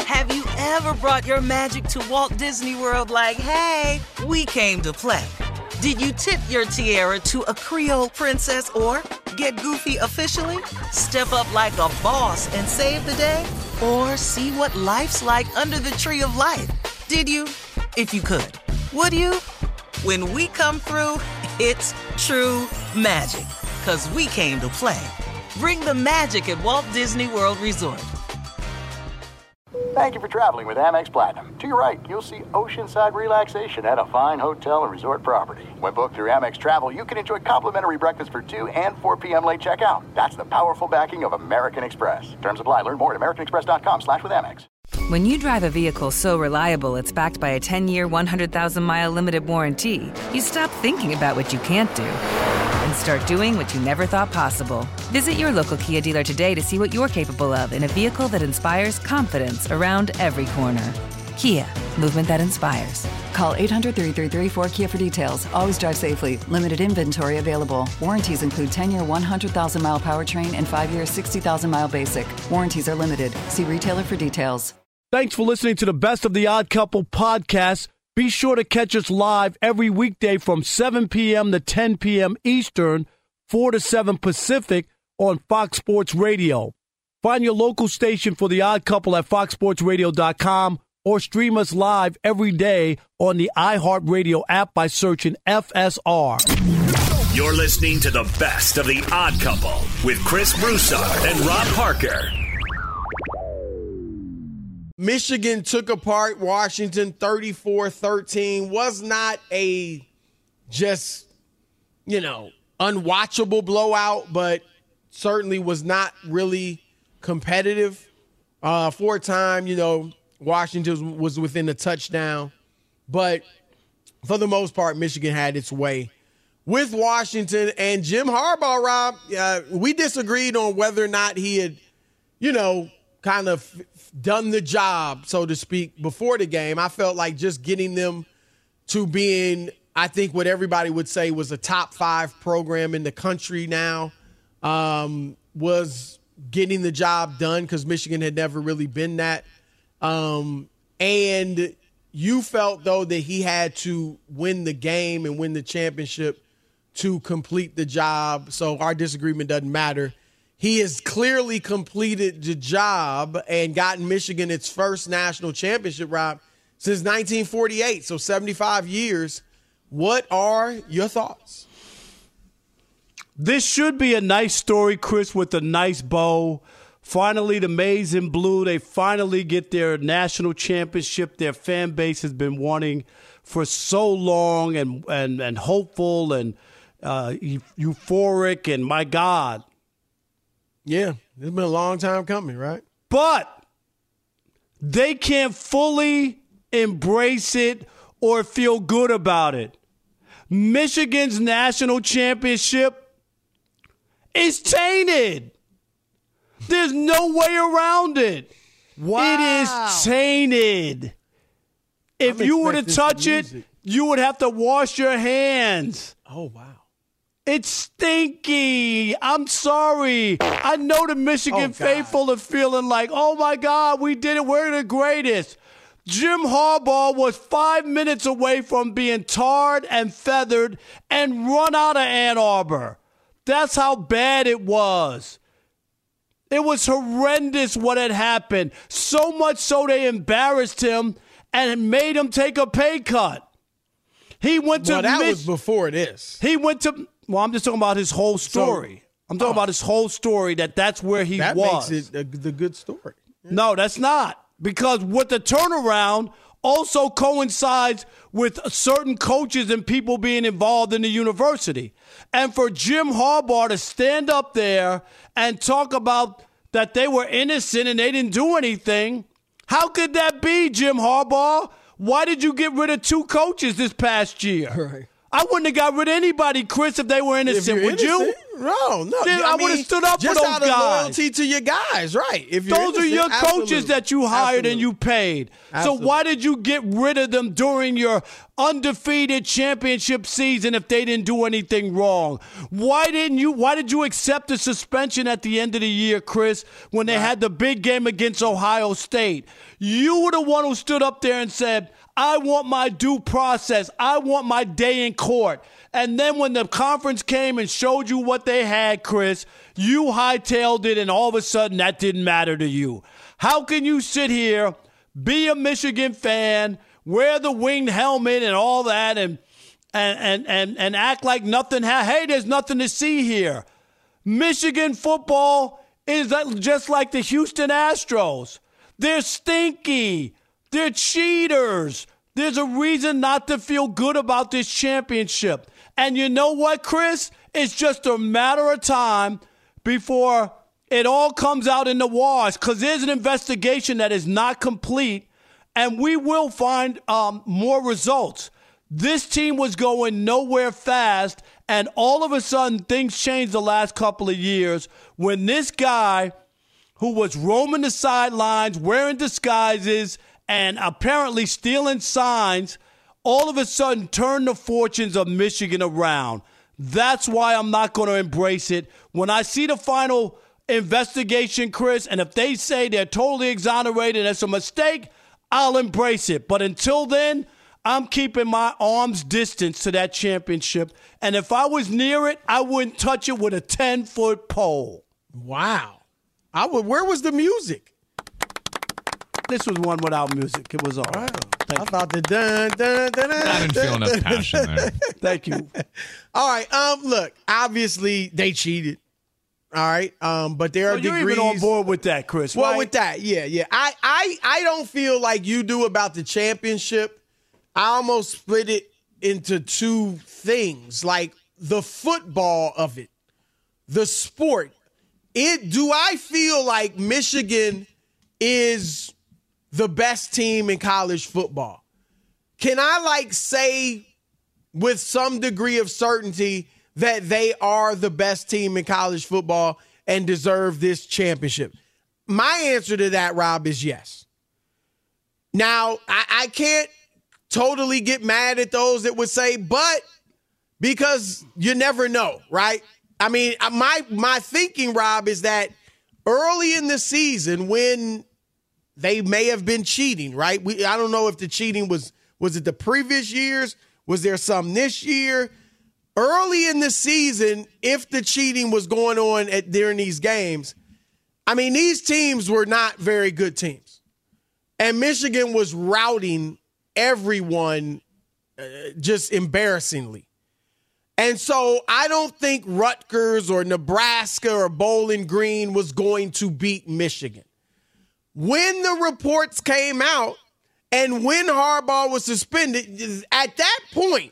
Have you ever brought your magic to Walt Disney World like, hey, we came to play? Did you tip your tiara to a Creole princess or get goofy officially? Step up like a boss and save the day? Or see what life's like under the tree of life? Did you? If you could. Would you? When we come through, it's true magic. 'Cause we came to play. Bring the magic at Walt Disney World Resort. Thank you for traveling with Amex Platinum. To your right, you'll see oceanside relaxation at a fine hotel and resort property. When booked through Amex Travel, you can enjoy complimentary breakfast for 2 and 4 p.m. late checkout. That's the powerful backing of American Express. Terms apply. Learn more at americanexpress.com/withAmex. When you drive a vehicle so reliable it's backed by a 10-year, 100,000-mile limited warranty, you stop thinking about what you can't do and start doing what you never thought possible. Visit your local Kia dealer today to see what you're capable of in a vehicle that inspires confidence around every corner. Kia, movement that inspires. Call 800-333-4KIA for details. Always drive safely. Limited inventory available. Warranties include 10-year, 100,000-mile powertrain and 5-year, 60,000-mile basic. Warranties are limited. See retailer for details. Thanks for listening to the Best of the Odd Couple podcast. Be sure to catch us live every weekday from 7 p.m. to 10 p.m. Eastern, 4 to 7 Pacific on Fox Sports Radio. Find your local station for The Odd Couple at foxsportsradio.com or stream us live every day on the iHeartRadio app by searching FSR. You're listening to the Best of the Odd Couple with Chris Broussard and Rob Parker. Michigan took apart Washington 34-13. Was not a just, unwatchable blowout, but certainly was not really competitive. For a time, Washington was within a touchdown. But for the most part, Michigan had its way with Washington. And Jim Harbaugh, Rob, we disagreed on whether or not he had, kind of done the job, so to speak, before the game. I felt like just getting them to being, I think what everybody would say was a top 5 program in the country now, was getting the job done because Michigan had never really been that. And you felt, though, that he had to win the game and win the championship to complete the job. So our disagreement doesn't matter. He has clearly completed the job and gotten Michigan its first national championship, Rob, since 1948, so 75 years. What are your thoughts? This should be a nice story, Chris, with a nice bow. Finally, the Maize and Blue, they finally get their national championship. Their fan base has been wanting for so long and hopeful and euphoric, and my God. Yeah, it's been a long time coming, right? But they can't fully embrace it or feel good about it. Michigan's national championship is tainted. There's no way around it. Wow. It is tainted. If you were to touch it, you would have to wash your hands. Oh, wow. It's stinky. I'm sorry. I know the Michigan faithful are feeling like, oh, my God, we did it. We're the greatest. Jim Harbaugh was 5 minutes away from being tarred and feathered and run out of Ann Arbor. That's how bad it was. It was horrendous what had happened. So much so they embarrassed him and made him take a pay cut. He went to that was before this. He went to... Well, I'm just talking about his whole story. I'm talking about his whole story, that's where he was. That makes it the good story. Yeah. No, that's not. Because with the turnaround also coincides with certain coaches and people being involved in the university. And for Jim Harbaugh to stand up there and talk about that they were innocent and they didn't do anything, how could that be, Jim Harbaugh? Why did you get rid of 2 coaches this past year? Right. I wouldn't have got rid of anybody, Chris, if they were innocent. Would you? No. Then I would have stood up for those guys. Just out of loyalty to your guys, right? If those are your coaches that you hired and you paid. Absolutely. So why did you get rid of them during your undefeated championship season if they didn't do anything wrong? Why did you accept the suspension at the end of the year, Chris, when they had the big game against Ohio State? You were the one who stood up there and said, I want my due process. I want my day in court. And then when the conference came and showed you what they had, Chris, you hightailed it, and all of a sudden that didn't matter to you. How can you sit here, be a Michigan fan, wear the winged helmet and all that, and act like nothing hey, there's nothing to see here? Michigan football is just like the Houston Astros. They're stinky. They're cheaters. There's a reason not to feel good about this championship. And you know what, Chris? It's just a matter of time before it all comes out in the wash, because there's an investigation that is not complete, and we will find more results. This team was going nowhere fast, and all of a sudden things changed the last couple of years when this guy who was roaming the sidelines, wearing disguises, and apparently stealing signs, all of a sudden turned the fortunes of Michigan around. That's why I'm not going to embrace it. When I see the final investigation, Chris, and if they say they're totally exonerated and it's a mistake, I'll embrace it. But until then, I'm keeping my arm's distance to that championship. And if I was near it, I wouldn't touch it with a 10-foot pole. Wow. Where was the music? This was one without music. It was all right. I thought the dun, dun, dun, dun. I didn't feel enough passion there. Thank you. All right. Look, obviously they cheated. All right. But there are degrees. You're even on board with that, Chris, well, right? with that, yeah. I don't feel like you do about the championship. I almost split it into two things, like the football of it, the sport. Do I feel like Michigan is the best team in college football? Can I say with some degree of certainty that they are the best team in college football and deserve this championship? My answer to that, Rob, is yes. Now, I can't totally get mad at those that would say, but, because you never know, right? I mean, my thinking, Rob, is that early in the season when they may have been cheating, right? I don't know if the cheating was it the previous years? Was there some this year? Early in the season, if the cheating was going on during these games, I mean, these teams were not very good teams. And Michigan was routing everyone just embarrassingly. And so I don't think Rutgers or Nebraska or Bowling Green was going to beat Michigan. When the reports came out and when Harbaugh was suspended, at that point,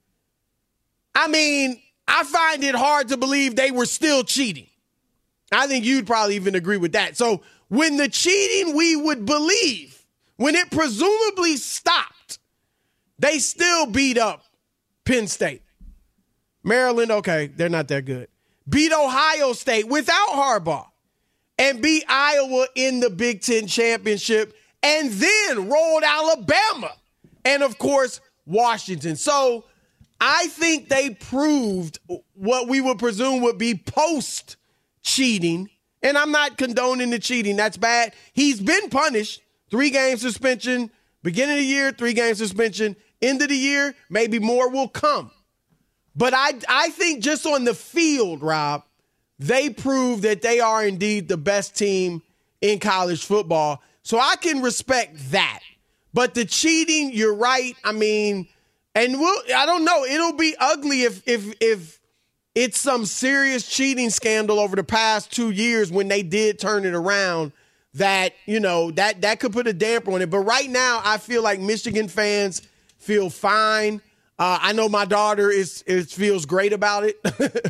I mean, I find it hard to believe they were still cheating. I think you'd probably even agree with that. So when the cheating we would believe, when it presumably stopped, they still beat up Penn State. Maryland, okay, they're not that good. Beat Ohio State without Harbaugh and beat Iowa in the Big Ten championship, and then rolled Alabama and, of course, Washington. So I think they proved what we would presume would be post-cheating, and I'm not condoning the cheating. That's bad. He's been punished. 3-game suspension, beginning of the year, 3-game suspension, end of the year, maybe more will come. But I think just on the field, Rob, they prove that they are indeed the best team in college football. So I can respect that. But the cheating, you're right. I mean, and I don't know. It'll be ugly if it's some serious cheating scandal over the past 2 years when they did turn it around, that, you know, that could put a damper on it. But right now, I feel like Michigan fans feel fine. I know my daughter feels great about it.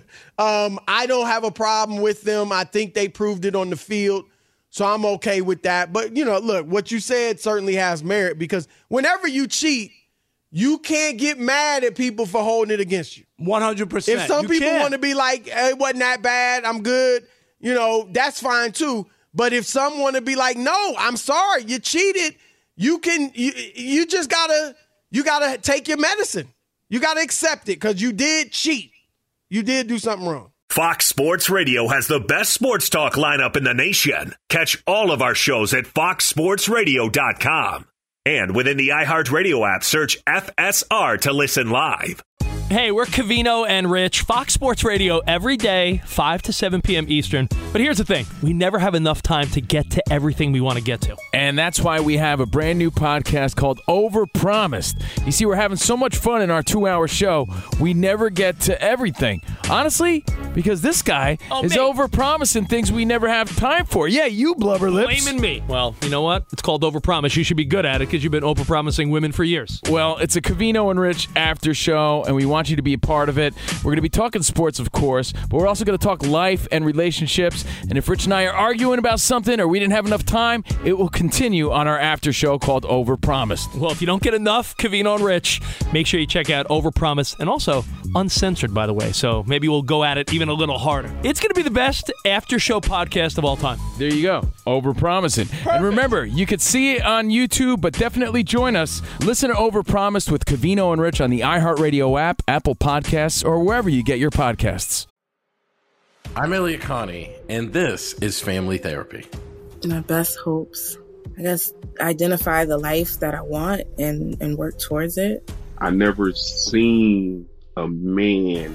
I don't have a problem with them. I think they proved it on the field, so I'm okay with that. But, you know, look, what you said certainly has merit, because whenever you cheat, you can't get mad at people for holding it against you. 100%. If some people want to be like, hey, it wasn't that bad, I'm good, that's fine too. But if some want to be like, no, I'm sorry, you cheated, you just gotta take your medicine. You gotta accept it because you did cheat. You did do something wrong. Fox Sports Radio has the best sports talk lineup in the nation. Catch all of our shows at foxsportsradio.com. And within the iHeartRadio app, search FSR to listen live. Hey, we're Covino and Rich, Fox Sports Radio every day, 5 to 7 p.m. Eastern. But here's the thing. We never have enough time to get to everything we want to get to. And that's why we have a brand new podcast called Overpromised. You see, we're having so much fun in our 2-hour show, we never get to everything. Honestly, because this guy is overpromising things we never have time for. Yeah, you blubber lips. Blaming me. Well, you know what? It's called Overpromise. You should be good at it because you've been overpromising women for years. Well, it's a Covino and Rich after show, and we want you to be a part of it. We're going to be talking sports, of course, but we're also going to talk life and relationships. And if Rich and I are arguing about something or we didn't have enough time, it will continue on our after show called Overpromised. Well, if you don't get enough Covino and Rich, make sure you check out Overpromised, and also uncensored, by the way. So maybe we'll go at it even a little harder. It's going to be the best after show podcast of all time. There you go. Overpromising. Perfect. And remember, you could see it on YouTube, but definitely join us. Listen to Overpromised with Covino and Rich on the iHeartRadio app, Apple Podcasts, or wherever you get your podcasts. I'm Elliot Connie, and this is Family Therapy. My best hopes, I guess, identify the life that I want and work towards it. I never seen a man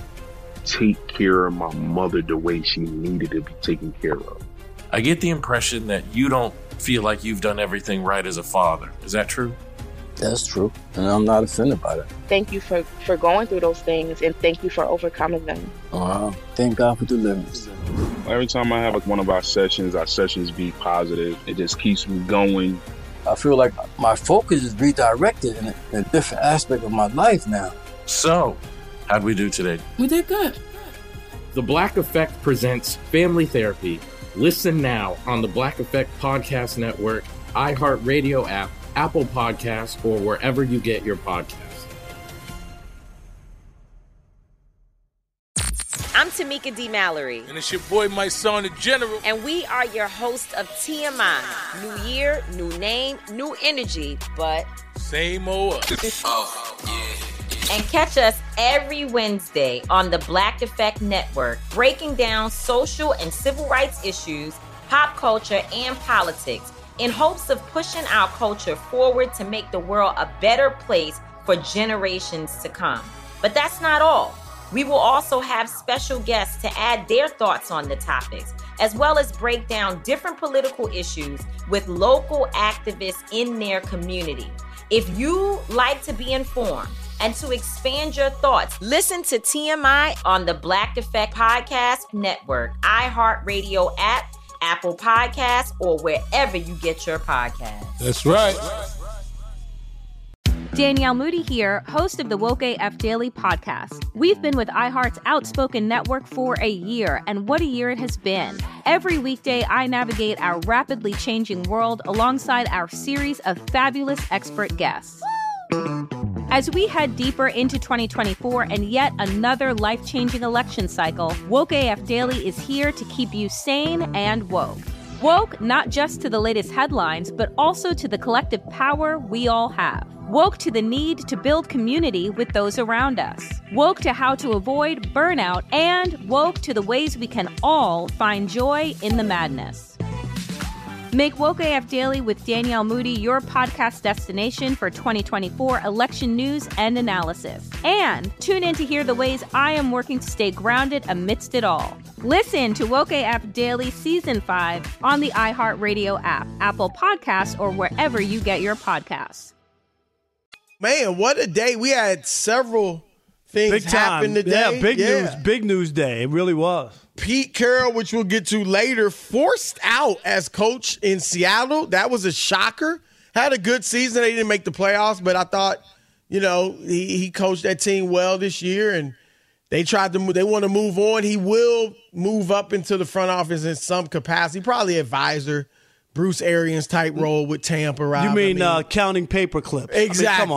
take care of my mother the way she needed to be taken care of. I get the impression that you don't feel like you've done everything right as a father. Is that true? That's true, and I'm not offended by that. Thank you for going through those things, and thank you for overcoming them. Wow. Thank God for deliverance. Every time I have one of our sessions be positive. It just keeps me going. I feel like my focus is redirected in a different aspect of my life now. So, how'd we do today? We did good. The Black Effect presents Family Therapy. Listen now on the Black Effect Podcast Network, iHeartRadio app, Apple Podcasts, or wherever you get your podcasts. I'm Tamika D. Mallory. And it's your boy, my son, the General. And we are your hosts of TMI. New year, new name, new energy, but same old us. Oh, yeah. And catch us every Wednesday on the Black Effect Network, breaking down social and civil rights issues, pop culture, and politics, in hopes of pushing our culture forward to make the world a better place for generations to come. But that's not all. We will also have special guests to add their thoughts on the topics, as well as break down different political issues with local activists in their community. If you like to be informed and to expand your thoughts, listen to TMI on the Black Effect Podcast Network, iHeartRadio app, Apple Podcasts, or wherever you get your podcasts. That's right. Danielle Moody here, host of the Woke AF Daily podcast. We've been with iHeart's Outspoken Network for a year, and what a year it has been. Every weekday, I navigate our rapidly changing world alongside our series of fabulous expert guests. As we head deeper into 2024 and yet another life-changing election cycle, Woke AF Daily is here to keep you sane and woke. Woke not just to the latest headlines, but also to the collective power we all have. Woke to the need to build community with those around us. Woke to how to avoid burnout, and woke to the ways we can all find joy in the madness. Make Woke AF Daily with Danielle Moody your podcast destination for 2024 election news and analysis. And tune in to hear the ways I am working to stay grounded amidst it all. Listen to Woke AF Daily Season 5 on the iHeartRadio app, Apple Podcasts, or wherever you get your podcasts. Man, what a day. We had several things happen today. Yeah, big news day. It really was. Pete Carroll, which we'll get to later, forced out as coach in Seattle. That was a shocker. Had a good season. They didn't make the playoffs, but I thought, he coached that team well this year, and they want to move on. He will move up into the front office in some capacity, probably advisor, Bruce Arians type role with Tampa. You mean counting paper clips? Exactly. Come on.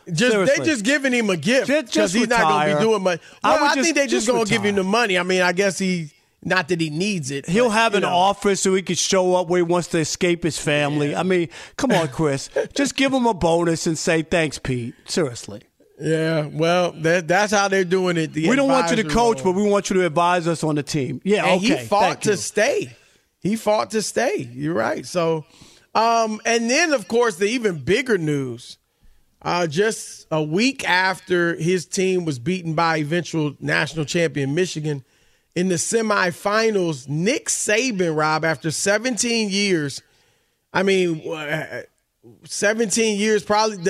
They're just giving him a gift because he's not going to be doing much. Well, I think they're just going to give him the money. I mean, I guess not that he needs it. He'll have an office so he can show up where he wants to escape his family. Yeah. I mean, come on, Chris. Just give him a bonus and say, thanks, Pete. Seriously. Yeah, well, that's how they're doing it. We don't want you to coach, but we want you to advise us on the team. Yeah, and okay. He fought to stay. He fought to stay. You're right. So, and then, of course, the even bigger news, just a week after his team was beaten by eventual national champion Michigan in the semifinals, Nick Saban, Rob, after 17 years, 17 years,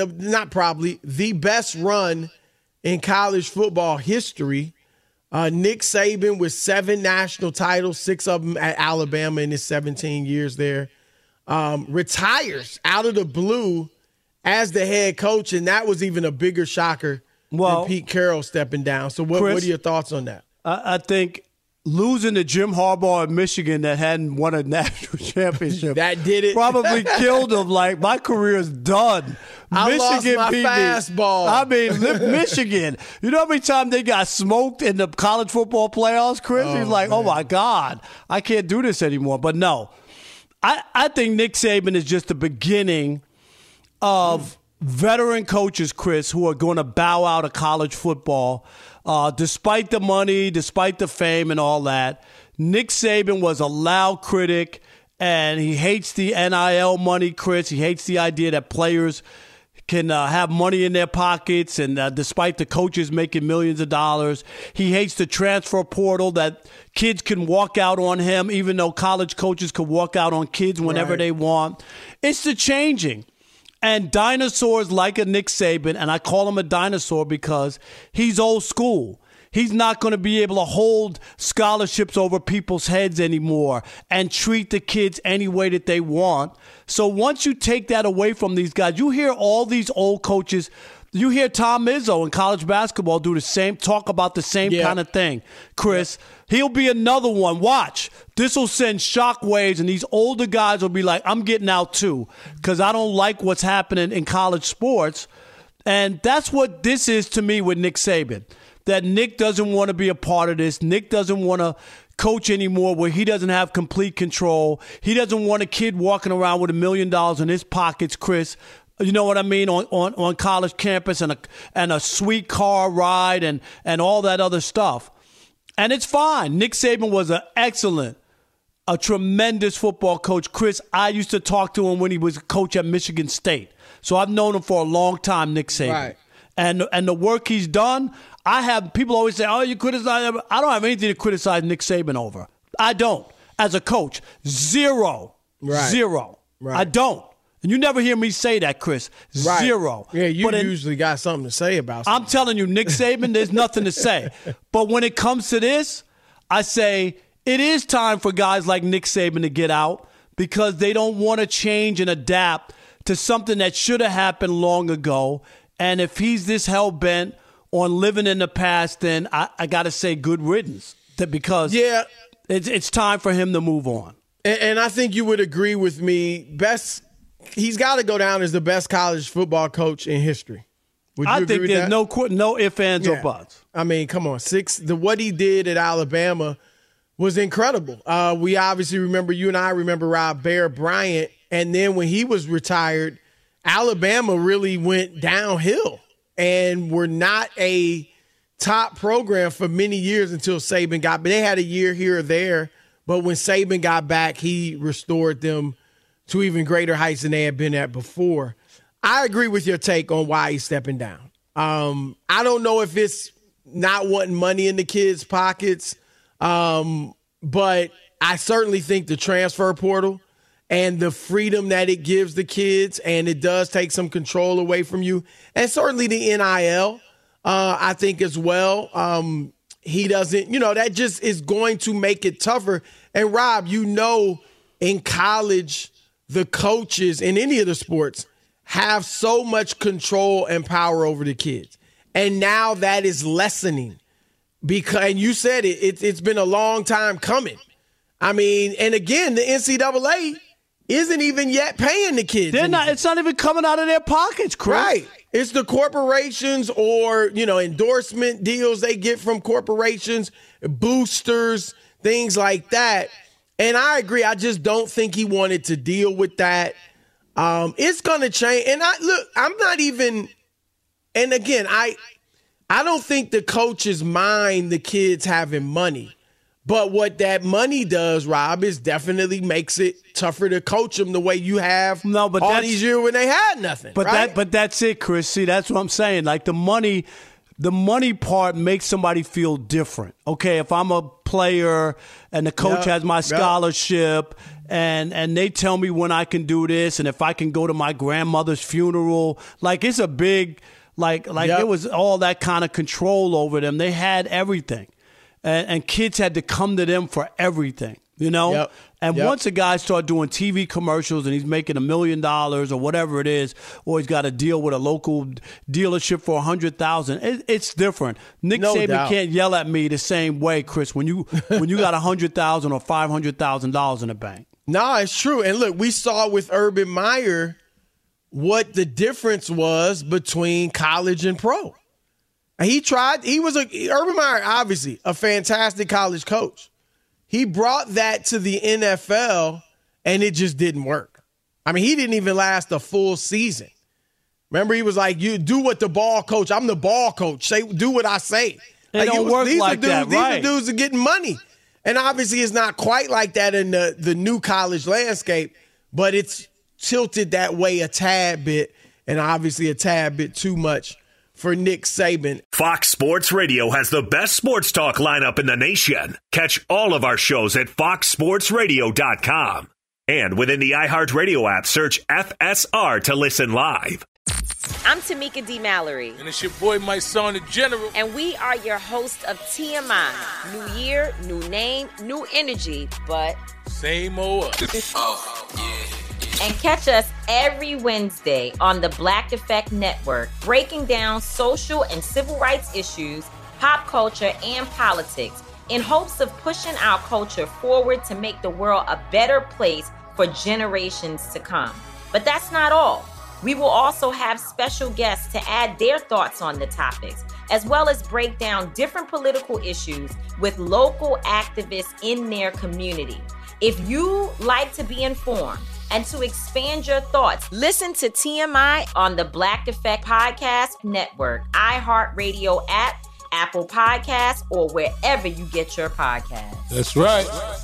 the best run in college football history. Nick Saban with 7 national titles, 6 of them at Alabama in his 17 years there, retires out of the blue as the head coach, and that was even a bigger shocker than Pete Carroll stepping down. So what are your thoughts on that? I think losing to Jim Harbaugh in Michigan that hadn't won a national championship that did it probably killed him. Like, my career is done. Michigan lost my fastball. I mean, Michigan. You know how many times they got smoked in the college football playoffs, Chris? He's like, man. Oh my God, I can't do this anymore. But no, I think Nick Saban is just the beginning of veteran coaches, Chris, who are going to bow out of college football. Despite the money, despite the fame and all that, Nick Saban was a loud critic, and he hates the NIL money, Chris. He hates the idea that players can have money in their pockets, and despite the coaches making millions of dollars. He hates the transfer portal, that kids can walk out on him, even though college coaches can walk out on kids whenever they want. It's the changing. And dinosaurs like a Nick Saban, and I call him a dinosaur because he's old school. He's not going to be able to hold scholarships over people's heads anymore and treat the kids any way that they want. So once you take that away from these guys, you hear all these old coaches. You hear Tom Izzo in college basketball talk about the same kind of thing. Chris, he'll be another one. Watch. This will send shockwaves, and these older guys will be like, I'm getting out too because I don't like what's happening in college sports. And that's what this is to me with Nick Saban, that Nick doesn't want to be a part of this. Nick doesn't want to coach anymore where he doesn't have complete control. He doesn't want a kid walking around with $1 million in his pockets, Chris. You know what I mean, on college campus and a sweet car ride and all that other stuff. And it's fine. Nick Saban was a tremendous football coach. Chris, I used to talk to him when he was a coach at Michigan State. So I've known him for a long time, Nick Saban. Right. And the work he's done, people always say, oh, you criticize him. I don't have anything to criticize Nick Saban over. I don't. As a coach, zero. Right. Zero. Right. I don't. And you never hear me say that, Chris. Right. Zero. Yeah, you usually got something to say about something. I'm telling you, Nick Saban, there's nothing to say. But when it comes to this, I say it is time for guys like Nick Saban to get out because they don't want to change and adapt to something that should have happened long ago. And if he's this hell-bent on living in the past, then I got to say good riddance because it's time for him to move on. And I think you would agree with me. He's got to go down as the best college football coach in history. Would you agree think with there's that? no ifs, ands, or buts. I mean, come on. What he did at Alabama was incredible. We obviously remember, you and I remember Rob Bear Bryant. And then when he was retired, Alabama really went downhill and were not a top program for many years until Saban got back. They had a year here or there, but when Saban got back, he restored them to even greater heights than they had been at before. I agree with your take on why he's stepping down. I don't know if it's not wanting money in the kids' pockets, but I certainly think the transfer portal and the freedom that it gives the kids, and it does take some control away from you, and certainly the NIL, I think as well. He doesn't, that just is going to make it tougher. And Rob, in college, the coaches in any of the sports have so much control and power over the kids. And now that is lessening and you said it's been a long time coming. I mean, and again, the NCAA isn't even yet paying the kids. It's not even coming out of their pockets, Chris. Right. It's the corporations or, endorsement deals they get from corporations, boosters, things like that. And I agree. I just don't think he wanted to deal with that. It's going to change. And I'm not even, and again, I don't think the coaches mind the kids having money. But what that money does, Rob, is definitely makes it tougher to coach them the way you have all these years when they had nothing. But right? but that's it, Chris. See, that's what I'm saying. Like the money part makes somebody feel different. Okay, if I'm a player and the coach has my scholarship and they tell me when I can do this and if I can go to my grandmother's funeral, like it's a big it was all that kind of control over them. They had everything. And kids had to come to them for everything, And once a guy started doing TV commercials and he's making $1 million or whatever it is, or he's got to deal with a local dealership for $100,000, it's different. Nick Saban can't yell at me the same way, Chris, when you got $100,000 or $500,000 in the bank. No, it's true. And look, we saw with Urban Meyer what the difference was between college and pro. Urban Meyer, obviously, a fantastic college coach. He brought that to the NFL, and it just didn't work. I mean, he didn't even last a full season. Remember, he was like, you do what the ball coach. I'm the ball coach. Do what I say. It don't work like that, right? These are dudes are getting money. And obviously, it's not quite like that in the new college landscape, but it's tilted that way a tad bit, and obviously a tad bit too much for Nick Saban. Fox Sports Radio has the best sports talk lineup in the nation. Catch all of our shows at foxsportsradio.com. And within the iHeartRadio app, search FSR to listen live. I'm Tamika D. Mallory. And it's your boy, my son, the General. And we are your hosts of TMI. New year, new name, new energy, but same old us. Oh, yeah. And catch us every Wednesday on the Black Effect Network, breaking down social and civil rights issues, pop culture, and politics in hopes of pushing our culture forward to make the world a better place for generations to come. But that's not all. We will also have special guests to add their thoughts on the topics, as well as break down different political issues with local activists in their community. If you like to be informed, and to expand your thoughts, listen to TMI on the Black Effect Podcast Network, iHeartRadio app, Apple Podcasts, or wherever you get your podcasts. That's right.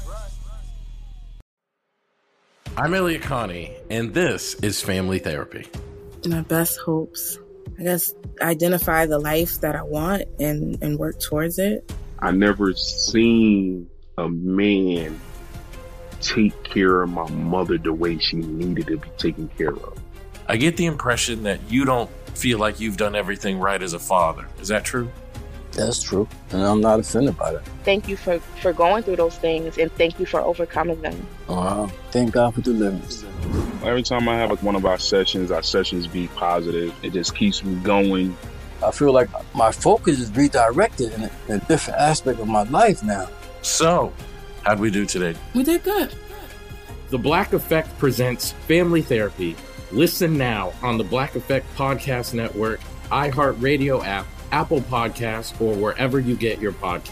I'm Elliot Connie, and this is Family Therapy. My best hopes, I guess, identify the life that I want and work towards it. I never seen a man take care of my mother the way she needed to be taken care of. I get the impression that you don't feel like you've done everything right as a father. Is that true? That's true, and I'm not offended by that. Thank you for going through those things, and thank you for overcoming them. Wow. Thank God for deliverance. Every time I have one of our sessions be positive. It just keeps me going. I feel like my focus is redirected in a different aspect of my life now. So, how'd we do today? We did good. The Black Effect presents Family Therapy. Listen now on the Black Effect Podcast Network, iHeartRadio app, Apple Podcasts, or wherever you get your podcasts.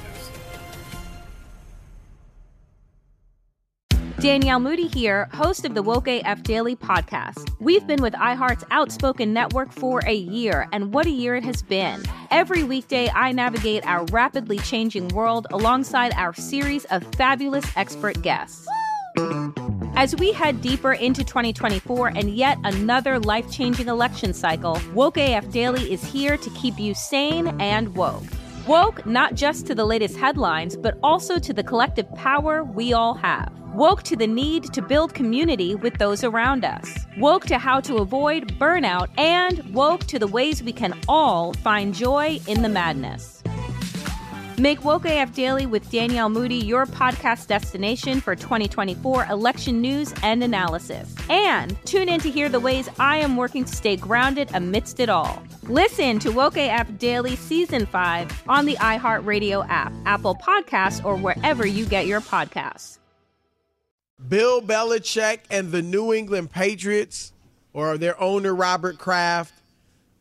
Danielle Moody here, host of the Woke AF Daily podcast. We've been with iHeart's Outspoken Network for a year, and what a year it has been. Every weekday, I navigate our rapidly changing world alongside our series of fabulous expert guests. As we head deeper into 2024 and yet another life-changing election cycle, Woke AF Daily is here to keep you sane and woke. Woke not just to the latest headlines, but also to the collective power we all have. Woke to the need to build community with those around us. Woke to how to avoid burnout, and woke to the ways we can all find joy in the madness. Make Woke AF Daily with Danielle Moody your podcast destination for 2024 election news and analysis. And tune in to hear the ways I am working to stay grounded amidst it all. Listen to Woke AF Daily Season 5 on the iHeartRadio app, Apple Podcasts, or wherever you get your podcasts. Bill Belichick and the New England Patriots, or their owner, Robert Kraft,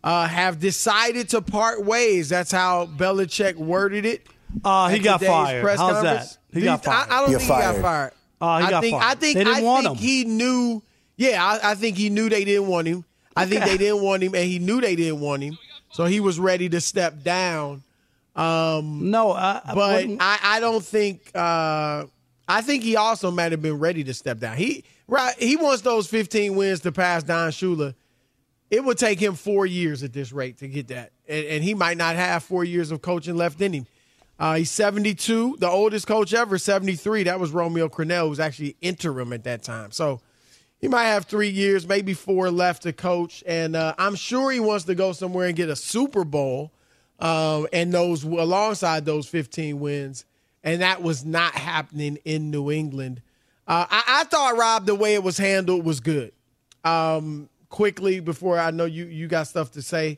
have decided to part ways. That's how Belichick worded it. He got fired. How's that? He got fired. I don't think he got fired. He got fired. I think they didn't want him. He knew. Yeah, I think he knew they didn't want him. I think they didn't want him, and he knew they didn't want him. So he was ready to step down. I don't think. I think he also might have been ready to step down. He wants those 15 wins to pass Don Shula. It would take him 4 years at this rate to get that, and he might not have 4 years of coaching left in him. He's 72, the oldest coach ever, 73. That was Romeo Crennel, who was actually interim at that time. So he might have 3 years, maybe 4 left to coach, and I'm sure he wants to go somewhere and get a Super Bowl and those alongside those 15 wins, and that was not happening in New England. I thought, Rob, the way it was handled was good. Quickly, before I know you got stuff to say,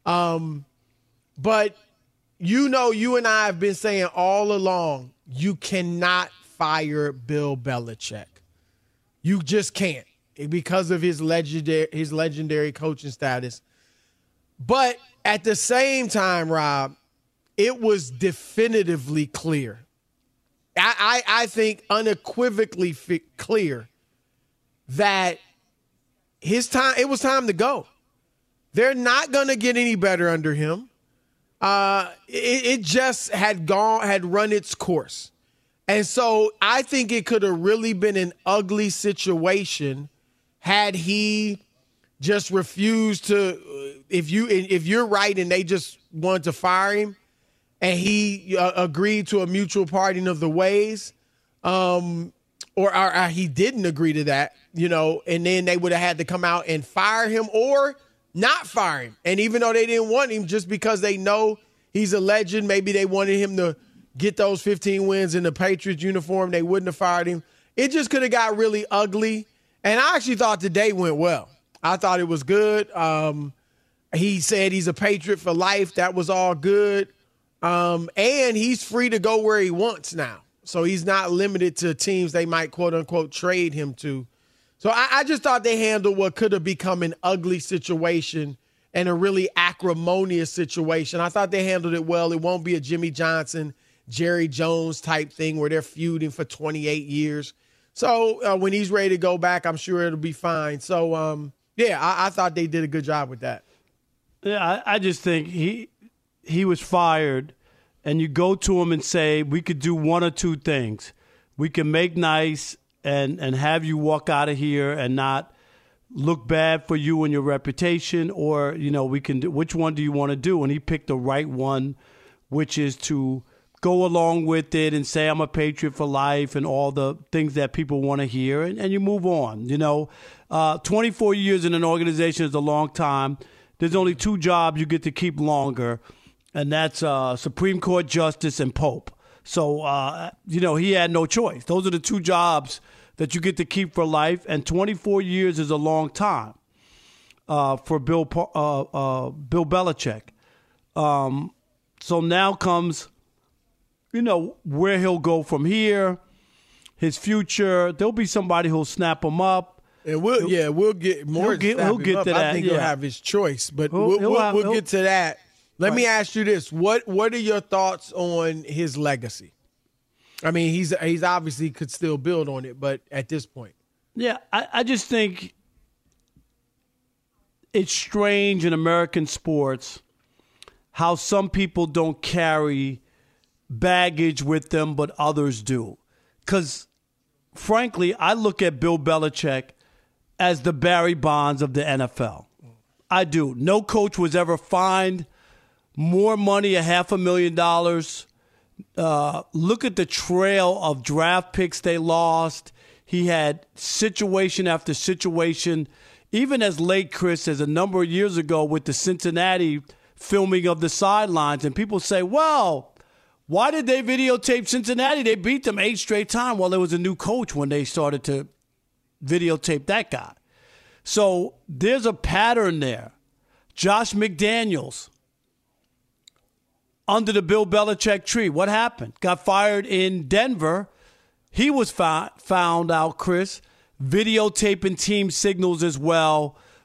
but you and I have been saying all along, you cannot fire Bill Belichick. You just can't because of his legendary coaching status. But at the same time, Rob, it was definitively clear. I think unequivocally clear that it was time to go. They're not going to get any better under him. It just had run its course. And so I think it could have really been an ugly situation had he just refused to, if you're right and they just wanted to fire him and he agreed to a mutual parting of the ways, or he didn't agree to that, and then they would have had to come out and fire him or not fire him. And even though they didn't want him, just because they know he's a legend, maybe they wanted him to get those 15 wins in the Patriots uniform, they wouldn't have fired him. It just could have got really ugly. And I actually thought today went well. I thought it was good. He said he's a Patriot for life. That was all good. And he's free to go where he wants now. So he's not limited to teams they might, quote unquote, trade him to. So I just thought they handled what could have become an ugly situation and a really acrimonious situation. I thought they handled it well. It won't be a Jimmy Johnson, Jerry Jones type thing where they're feuding for 28 years. So when he's ready to go back, I'm sure it'll be fine. So, I thought they did a good job with that. Yeah, I just think he was fired, and you go to him and say, we could do one or two things. We can make nice and have you walk out of here and not look bad for you and your reputation, or, we can do, which one do you want to do? And he picked the right one, which is to go along with it and say, I'm a Patriot for life and all the things that people want to hear, and you move on. 24 years in an organization is a long time. There's only 2 jobs you get to keep longer, and that's Supreme Court Justice and Pope. So, he had no choice. Those are the 2 jobs that you get to keep for life, and 24 years is a long time for Bill Belichick. So now comes, where he'll go from here, his future. There'll be somebody who'll snap him up. And we'll get more. He'll get to that. I think he'll have his choice, but we'll get to that. Let me ask you this: What are your thoughts on his legacy? I mean, he's obviously could still build on it, but at this point, yeah, I just think it's strange in American sports how some people don't carry baggage with them, but others do. Because, frankly, I look at Bill Belichick as the Barry Bonds of the NFL. I do. No coach was ever fined more money, $500,000. Look at the trail of draft picks they lost. He had situation after situation, even as late, Chris, as a number of years ago with the Cincinnati filming of the sidelines. And people say, well, why did they videotape Cincinnati? They beat them 8 straight times. Well, there was a new coach when they started to videotape that guy. So there's a pattern there. Josh McDaniels, under the Bill Belichick tree, what happened? Got fired in Denver. He was found out, Chris, videotaping team signals as well.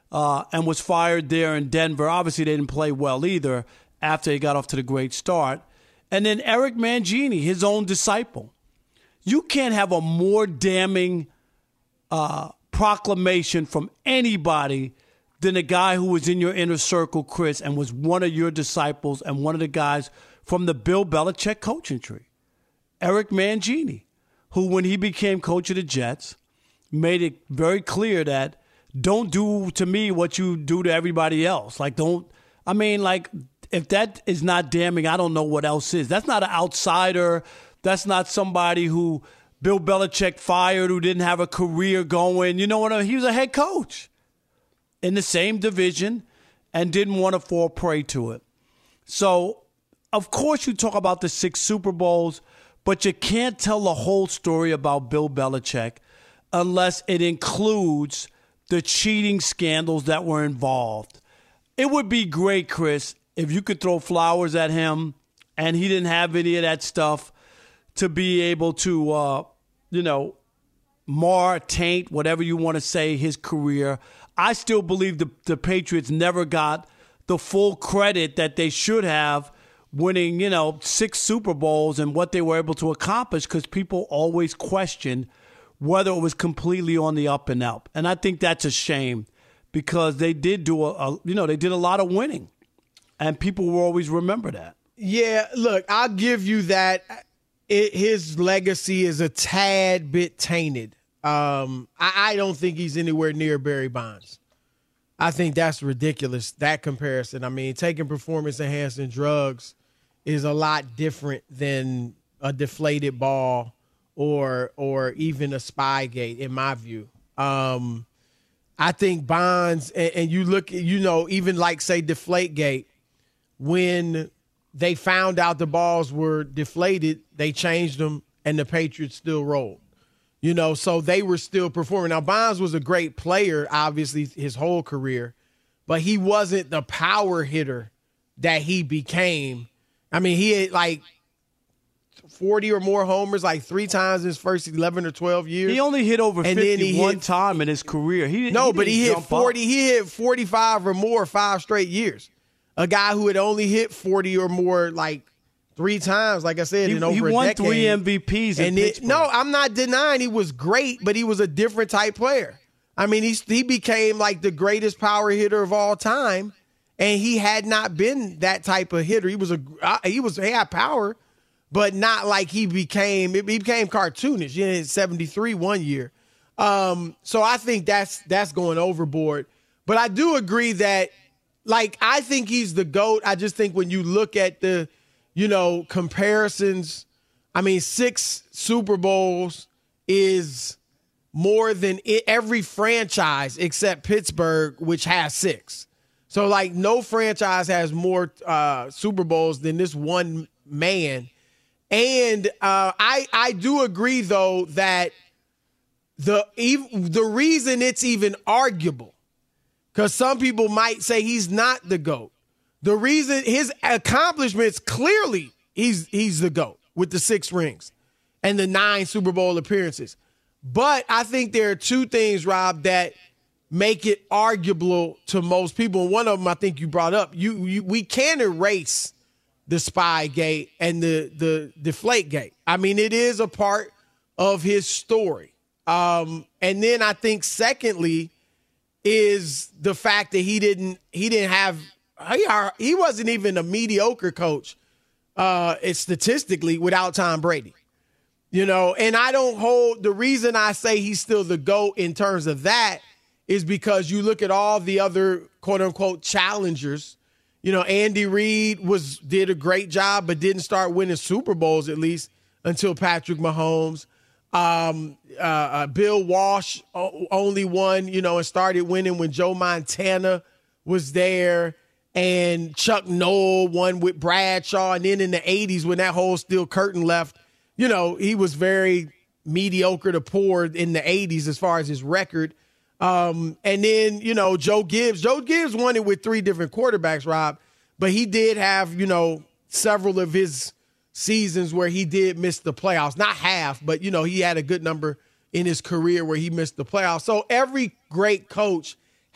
and was fired there in Denver. Obviously, they didn't play well either after he got off to the great start. And then Eric Mangini, his own disciple. You can't have a more damning proclamation from anybody than a guy who was in your inner circle, Chris, and was one of your disciples and one of the guys from the Bill Belichick coaching tree. Eric Mangini, who, when he became coach of the Jets, made it very clear that don't do to me what you do to everybody else. Like, if that is not damning, I don't know what else is. That's not an outsider. That's not somebody who Bill Belichick fired who didn't have a career going. You know what I mean? He was a head coach in the same division and didn't want to fall prey to it. So, of course, you talk about the 6 Super Bowls, but you can't tell the whole story about Bill Belichick unless it includes the cheating scandals that were involved. It would be great, Chris, if you could throw flowers at him and he didn't have any of that stuff to be able to, mar, taint, whatever you want to say, his career. I still believe the Patriots never got the full credit that they should have winning, 6 Super Bowls and what they were able to accomplish, because people always question whether it was completely on the up and up. And I think that's a shame, because they did do they did a lot of winning, and people will always remember that. Yeah, look, I'll give you that. His legacy is a tad bit tainted. I don't think he's anywhere near Barry Bonds. I think that's ridiculous, that comparison. I mean, taking performance-enhancing drugs is a lot different than a deflated ball or even a Spygate, in my view. I think Bonds, and you look, even like, say, Deflategate, when they found out the balls were deflated, they changed them, and the Patriots still rolled. So they were still performing. Now, Bonds was a great player, obviously, his whole career, but he wasn't the power hitter that he became. I mean, he had like 40 or more homers like 3 times in his first 11 or 12 years. He only hit over 50 one time in his career. He hit 40. He hit 45 or more 5 straight years. A guy who had only hit 40 or more like 3 times, like I said, in over a decade. He won 3 MVPs in Pittsburgh. No, I'm not denying he was great, but he was a different type player. I mean, he became like the greatest power hitter of all time, and he had not been that type of hitter. He had power, but not like he became cartoonish. He hit 73 one year. So I think that's going overboard. But I do agree that, I think he's the GOAT. I just think when you look at the, comparisons, I mean, 6 Super Bowls is more than every franchise except Pittsburgh, which has 6. So, no franchise has more Super Bowls than this one man. And I do agree, though, that the reason it's even arguable, because some people might say he's not the GOAT. The reason his accomplishments, clearly he's the GOAT with the 6 rings and the 9 Super Bowl appearances. But I think there are 2 things, Rob, that make it arguable to most people. And one of them I think you brought up. We can't erase the Spygate and the Deflategate. I mean, it is a part of his story. And then I think secondly is the fact that he wasn't even a mediocre coach statistically without Tom Brady. And I don't hold, the reason I say he's still the GOAT in terms of that is because you look at all the other quote unquote challengers. Andy Reid did a great job, but didn't start winning Super Bowls at least until Patrick Mahomes. Bill Walsh only won, and started winning when Joe Montana was there. And Chuck Noll won with Bradshaw. And then in the 80s, when that whole steel curtain left, he was very mediocre to poor in the 80s as far as his record. And then, Joe Gibbs. Joe Gibbs won it with 3 different quarterbacks, Rob. But he did have, several of his seasons where he did miss the playoffs. Not half, but, he had a good number in his career where he missed the playoffs. So every great coach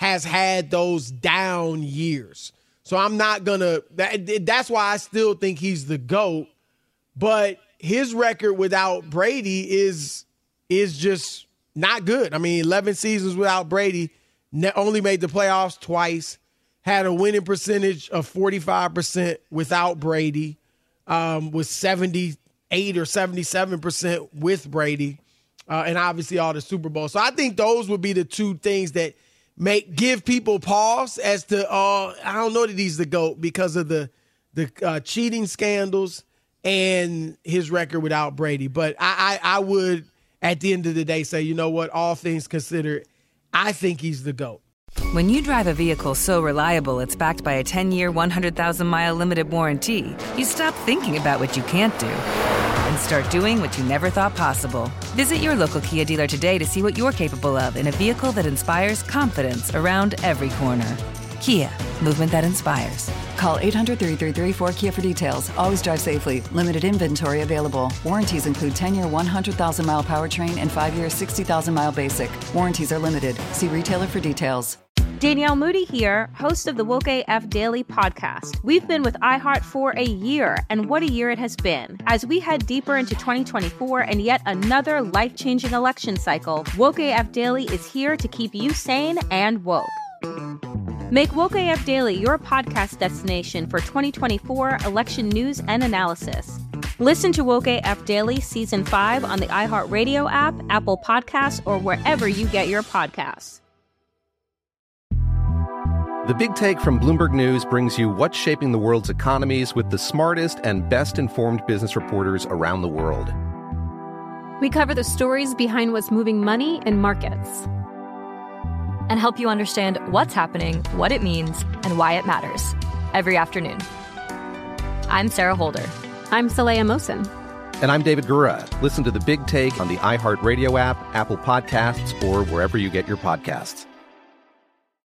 has had those down years. So I'm not going to – that's why I still think he's the GOAT. But his record without Brady is just not good. I mean, 11 seasons without Brady, only made the playoffs twice, had a winning percentage of 45% without Brady, was 78 or 77% with Brady, and obviously all the Super Bowls. So I think those would be the two things that give people pause as to, I don't know that he's the GOAT because of the cheating scandals and his record without Brady. But I would, at the end of the day, say, you know what, all things considered, I think he's the GOAT. When you drive a vehicle so reliable it's backed by a 10-year, 100,000-mile limited warranty, you stop thinking about what you can't do and start doing what you never thought possible. Visit your local Kia dealer today to see what you're capable of in a vehicle that inspires confidence around every corner. Kia, movement that inspires. Call 800-333-4KIA for details. Always drive safely. Limited inventory available. Warranties include 10-year, 100,000-mile powertrain and 5-year, 60,000-mile basic. Warranties are limited. See retailer for details. Danielle Moody here, host of the Woke AF Daily podcast. We've been with iHeart for a year, and what a year it has been. As we head deeper into 2024 and yet another life-changing election cycle, Woke AF Daily is here to keep you sane and woke. Make Woke AF Daily your podcast destination for 2024 election news and analysis. Listen to Woke AF Daily Season 5 on the iHeartRadio app, Apple Podcasts, or wherever you get your podcasts. The Big Take from Bloomberg News brings you what's shaping the world's economies with the smartest and best-informed business reporters around the world. We cover the stories behind what's moving money in markets and help you understand what's happening, what it means, and why it matters every afternoon. I'm Sarah Holder. I'm Saleha Mohsin. And I'm David Gura. Listen to The Big Take on the iHeartRadio app, Apple Podcasts, or wherever you get your podcasts.